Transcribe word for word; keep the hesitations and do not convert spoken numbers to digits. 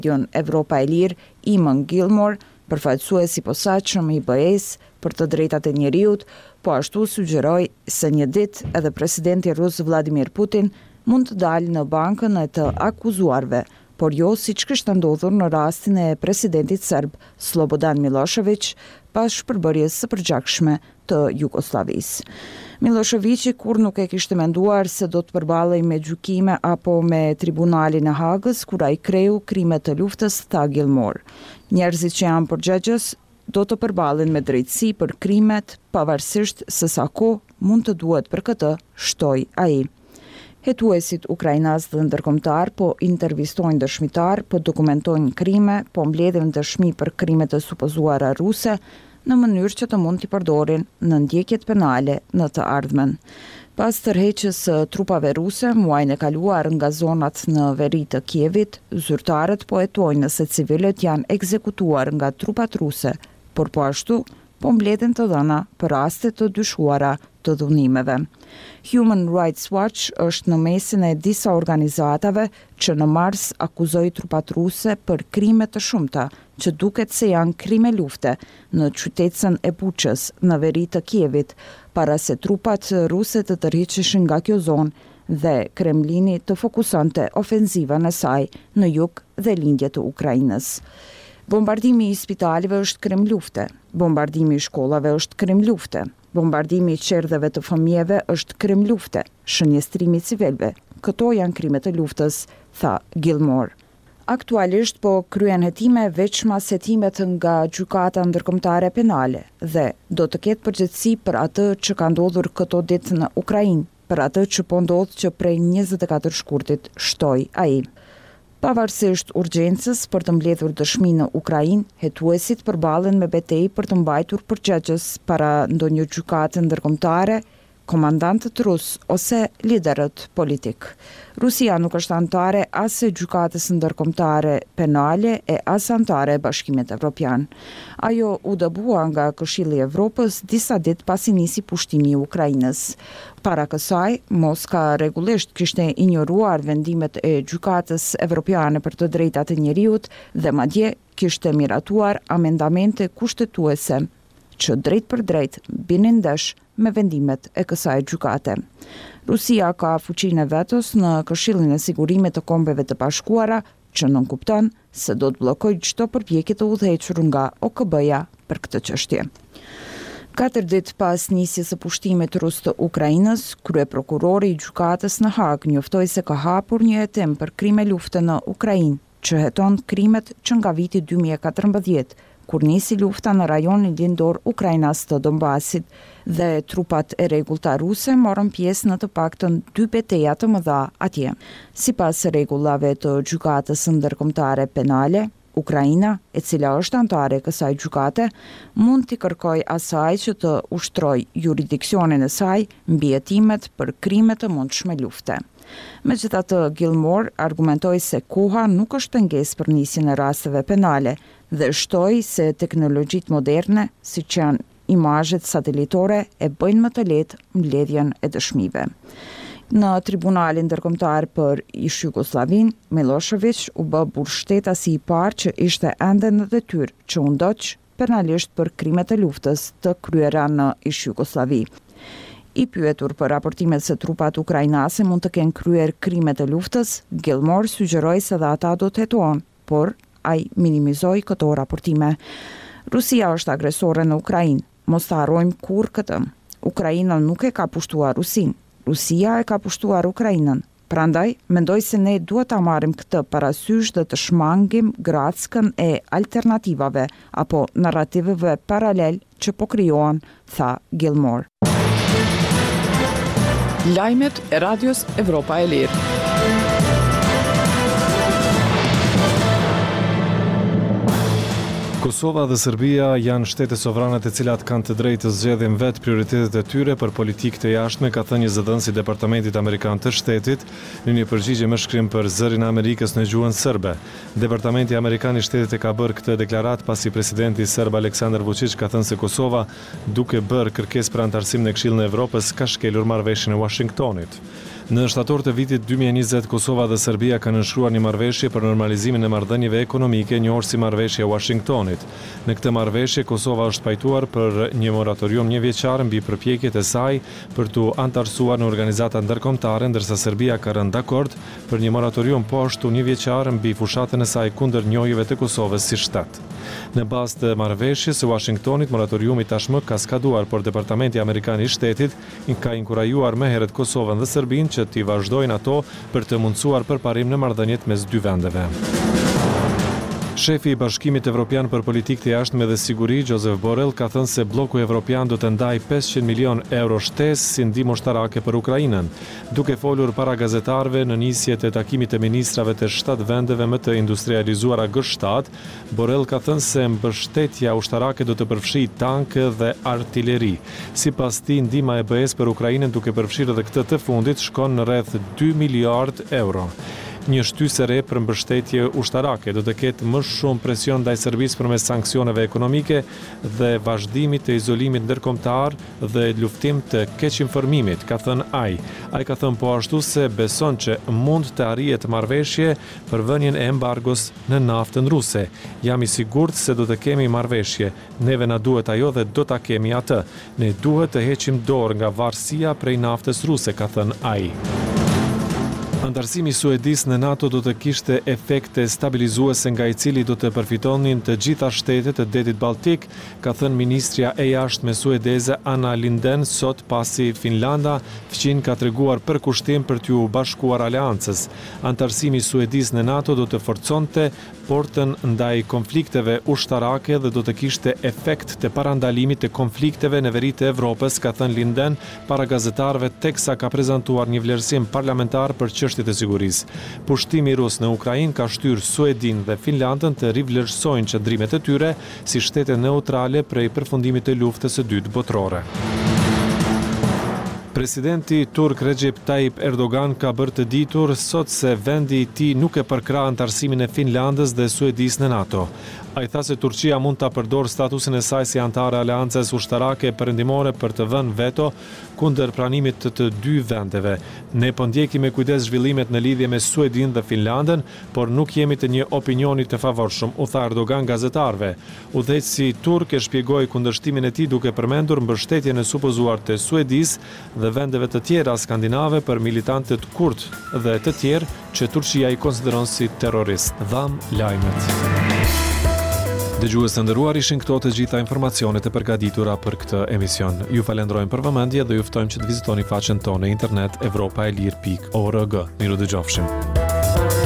Jon Evropa e Lirë, Eamon Gilmore, përfaqësues i posaçëm i B E-s për të drejtat e njeriut, po ashtu sugjeroi se një ditë edhe presidenti rus Vladimir Putin mund të dalë në bankën e të akuzuarve, por jo siç kishte ndodhur në rastin e presidentit serb Slobodan Milošević pas shpërbërjes së përgjakshme të Jugosllavisë. Miloševići kur nuk e kishte menduar se do të përballej me gjykime apo me tribunalin e Hagës kur ai kreu krimet të luftës, tha Gilmore. Njerëzit që janë përgjegjës do të përballen me drejtësi për krimet, pavarësisht se sa kohë mund të duhet për këtë, shtoi ai. Hetuesit ukrainas dhe ndërkombëtar po intervistojnë dëshmitar, po dokumentojnë krime, po mbledhin dëshmi për krimet e supozuara ruse në mënyrë që të mund t'i përdorin në ndjekjet penale në të ardhmen. Pas tërheqjes së trupave ruse muajin e kaluar nga zonat në veri të Kievit, zyrtarët po hetojnë se civilët janë ekzekutuar nga trupat ruse, por po ashtu po mbledhin të dhëna për raste të dyshuara të dhunimeve. Human Rights Watch është në mesin e disa organizatave që në mars akuzoi trupat ruse për krime të shumta, që duket se janë krime lufte në qytetën e Buçës në veri të Kievit, para se trupat ruse të tërhiqeshin nga kjo zonë dhe Kremlini të fokusonte ofenzivën e saj në jug dhe lindje të Ukrainës. Bombardimi i spitaleve është krim lufte, bombardimi i shkollave është krim lufte, bombardimi i qerdheve të fëmijëve është krim lufte, shënjestrimi i civilëve. Këto janë krimet e luftës, tha Gilmore. Aktualisht po kryen hetime veç mas hetimet nga gjykata ndërkombëtare penale dhe do të ketë përgjegjësi për atë që ka ndodhur këto ditë në Ukrainë, për atë që po ndodh që prej njëzet e katër shkurtit, shtoi ai. Pavarësisht urgjencës për të mbledhur dëshmi në Ukrainë, hetuesit përballen me betejë për të mbajtur përgjegjës para ndonjë gjykate ndërkombëtare, komandantët rus ose liderët politik. Rusia nuk është anëtare as e gjykatës ndërkombëtare penale e as anëtare e Bashkimit Evropian. Ajo u dëbua nga Këshilli i Evropës disa ditë pasi nisi pushtimi i Ukrainës. Para kësaj, Moska rregullisht kishte injoruar vendimet e gjykatës evropiane për të drejtat e njeriut dhe madje kishte miratuar amendamente kushtetuese që drejt për drejt binin ndesh me vendimet e kësaj gjykate. Rusia ka fuqinë e vetos në Këshillin e Sigurimit të Kombeve të Bashkuara, që nënkupton se do të bllokojë çdo përpjekje të udhëhequr nga O K B-ja për këtë çështje. Katër ditë pas nisjes së pushtimit rus të Ukrainës, kryeprokurori i gjykatës në Hag njoftoi se ka hapur një hetim për krime lufte në Ukrainë, që heton krimet që nga viti dy mijë e katërmbëdhjetë, kur nisi lufta në rajonin lindor Ukrainas të Donbasit dhe trupat e rregullta ruse morën pjesë në të paktën dy betejë të mëdha atje. Sipas rregullave të gjykatës ndërkombëtare penale, Ukraina, e cila është anëtare e kësaj gjykate, mund t'i kërkojë asaj që të ushtrojë jurisdiksionin e saj mbi hetimet për krime të mundshme lufte. Megjithatë, Gilmore argumentoi se koha nuk është pengesë për nisjen e rasteve penale dhe shtoi se teknologjitë moderne, siç janë imazhet satelitore, e bëjnë më të lehtë mbledhjen e dëshmive. Në tribunalin ndërkombëtar për ish Jugoslavinë, Milošević u bë burgshtetashi i parë që ishte ende në detyrë që u ndoq penalisht për krimet e luftës të kryera në ish Jugosllavi. I pyetur për raportimet se trupat ukrainase mund të kenë kryer krimet e luftës, Gilmore sugjeroi se dhe ata do të hetohen, por ai minimizoi këto raportime. Rusia është agresore në Ukrainë, mos të harrojmë kurrë këtë. Ukraina nuk e ka pushtuar Rusinë. Rusia e ka pushtuar Ukrainën. Prandaj, mendoj se ne duhet ta marrim këtë parasysh dhe të shmangim grackën e alternativave apo narrativeve paralel që po krijohen, tha Gilmore. Lajmet e Radios Evropa e Lirë. Kosova dhe Serbia janë shtete sovrane të cilat kanë të drejtë të zgjedhin vetë prioritetet e tyre për politikë të jashtme, ka thënë një zëdhënës i Departamentit Amerikan të Shtetit në një përgjigje me shkrim për Zërin e Amerikës në gjuhën serbe. Departamenti Amerikan i Shtetit e ka bërë këtë deklarat pasi presidenti serb Aleksandar Vučić ka thënë se Kosova, duke bërë kërkesë për anëtarësim në Këshillin e Evropës, ka shkelur marrëveshjen e Washingtonit. Në shtator të vitit dy mijë e njëzet, Kosova dhe Serbia kanë nënshkruar një marrëveshje për normalizimin e marrëdhënieve ekonomike, njohur si marrëveshja e Washingtonit. Në këtë marrëveshje, Kosova është pajtuar për një moratorium një vjeçar mbi përpjekjet e saj për të antarësuar në organizata ndërkombëtare, ndërsa Serbia ka rënë dakord për një moratorium po ashtu një vjeçar mbi fushatën e saj kundër njohjeve të Kosovës si shtet. Në bazë të marrëveshjes së Washingtonit, moratoriumi tashmë ka skaduar, por Departamenti Amerikan i Shtetit ka inkurajuar më herët Kosovën dhe Serbinë që t'i vazhdojnë ato për të mundësuar përparim në marrëdhëniet mes dy vendeve. Shefi i Bashkimit Evropian për Politikë të Jashtme dhe Siguri, Josep Borrell, ka thënë se bloku evropian do të ndajë pesëqind milion euro shtesë si ndihmë ushtarake për Ukrainën. Duke folur para gazetarëve në nisje të takimit të ministrave të shtatë vendeve më të industrializuara G shtat, Borrell ka thënë se mbështetja ushtarake do të përfshijë tankë dhe artilleri. Sipas tij, ndihma e B E S për Ukrainën, duke përfshirë edhe këtë të fundit, shkon në rreth dy miliard euro. Një shtysë e re për mbështetje ushtarake do të ketë më shumë presion ndaj Serbisë përmes sanksioneve ekonomike dhe vazhdimit të izolimit ndërkombëtar dhe luftim të keqinformimit, ka thënë ai. Ai ka thënë po ashtu se beson që mund të arrihet marrëveshje për vënien e embargos në naftën ruse. Jam i sigurt se do të kemi marrëveshje. Neve na duhet ajo dhe do ta kemi atë. Ne duhet të heqim dorë nga varësia prej naftës ruse, ka thënë ai. Antarësimi i Suedisë në NATO do të kishte efekte stabilizuese nga i cili do të përfitonin të gjitha shtetet e detit Baltik, ka thënë ministrja e jashtme suedeze Anna Linden sot pasi Finlanda fqin ka treguar për kushtim për t'u bashkuar aleancës. Antarësimi i Suedisë në NATO do të forconte portën ndaj konflikteve ushtarake dhe do të kishte efekt të parandalimit të konflikteve në veri të Evropës, ka thënë Linden para gazetarëve teksa ka prezantuar një vlerësim parlamentar për çështjet e sigurisë. Pushtimi rus në Ukrainë ka shtyrë Suedin dhe Finlandën të rivlerësojnë qëndrimet e tyre si shtete neutrale prej përfundimit të luftës së dytë botërore. Presidenti turk Recep Tayyip Erdogan ka bërë të ditur sot se vendi i tij nuk e përkrah antarësimin e Finlandës dhe Suedisë në NATO. Ai tha se Turqia mund ta përdorë statusin e saj si antare aleancës ushtarake perëndimore për të vënë veto kundër pranimit të të dy vendeve. Ne po ndjekim me kujdes zhvillimet në lidhje me Suedin dhe Finlandën, por nuk jemi të një opinioni të favorshëm, u tha Erdogan gazetarëve. Udhëheqësi turk e shpjegoi kundërshtimin e tij duke përmendur mbështetjen e supozuar të Suedisë dhe vendeve të tjera skandinave për militantët kurd dhe të tjerë që Turqia i konsideron si terrorist. Dham lajmet. Dëgjues të nderuar, ishin këto të gjitha informacionet e përgatitura për këtë emision. Ju falenderojmë për vëmendje dhe ju ftojmë që të vizitoni faqen tonë në internet evropaelir pikë org. Miru dëgjofshim.